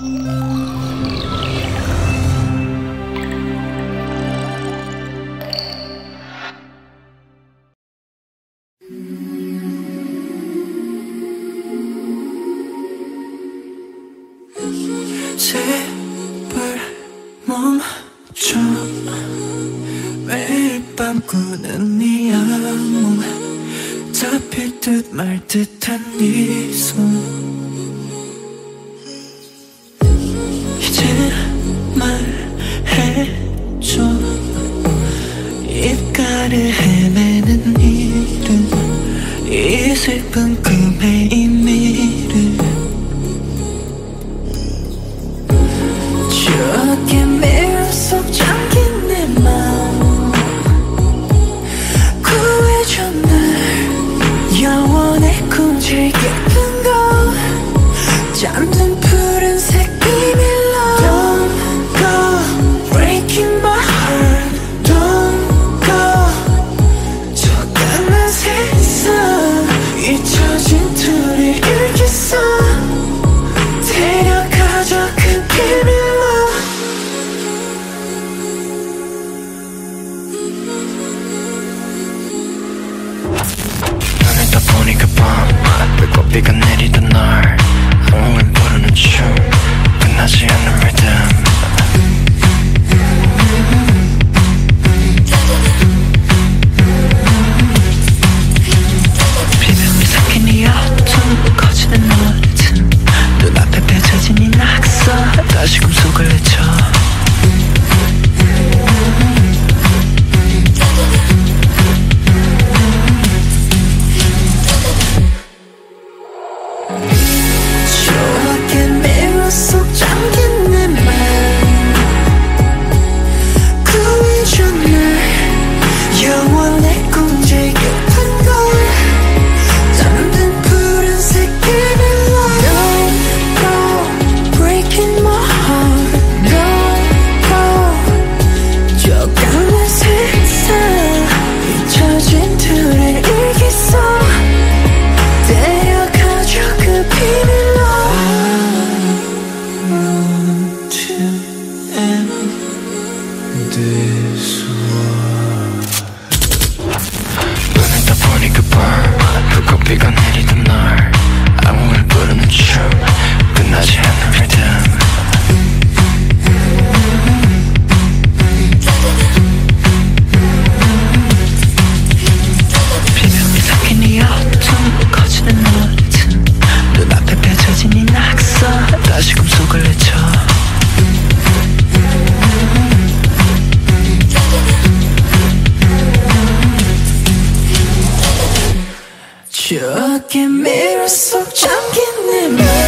제발 멈춰. 매일 밤 꾸는 네 악몽, 잡힐 듯 말 듯한 네 손. 이제 말해줘. 입가를 헤매는 이름, 이 슬픈 꿈의 의미를. 추억의 미로 속 잠긴 내 마음, 구해줘 날. 영원의 꿈질 깊은 곳, 잠든 푸른색 비밀로. Don't go breaking my heart. Don't go. 저 까만 세상, 잊혀진 둘이 일기써. 데려가줘 그 비밀로. 눈을 떠보니 그 밤, 불꽃비가 내리던 날. 악몽을 부르는 춤, 끝나지 않는 리듬. 비명이 섞인 이 어둠, 커지는 너의 눈앞에 펼쳐진 이 낙서, 다시 꿈속을 헤쳐. 추억의 미로 속 잠긴 내 맘, 구해줘 날. 영원의 꿈질 깊은 곳, 잠든 푸른색 비밀로. Don't go breaking my heart. Don't go. 저 까만 세상, 잊혀진 둘의 일기써. 데려가줘 그 비밀로. I want to end this war. 눈을 떠보니 그 밤, 불꽃비가 내리던 날. 악몽을 부르는 춤, 끝나지 않는 리듬. 비명이 섞인 이 어둠, 커지는 너의 틈. 눈앞에 펼쳐진 이 낙서, 다시 꿈속을 헤쳐. 추억의 미로 속 잠긴 내 맘,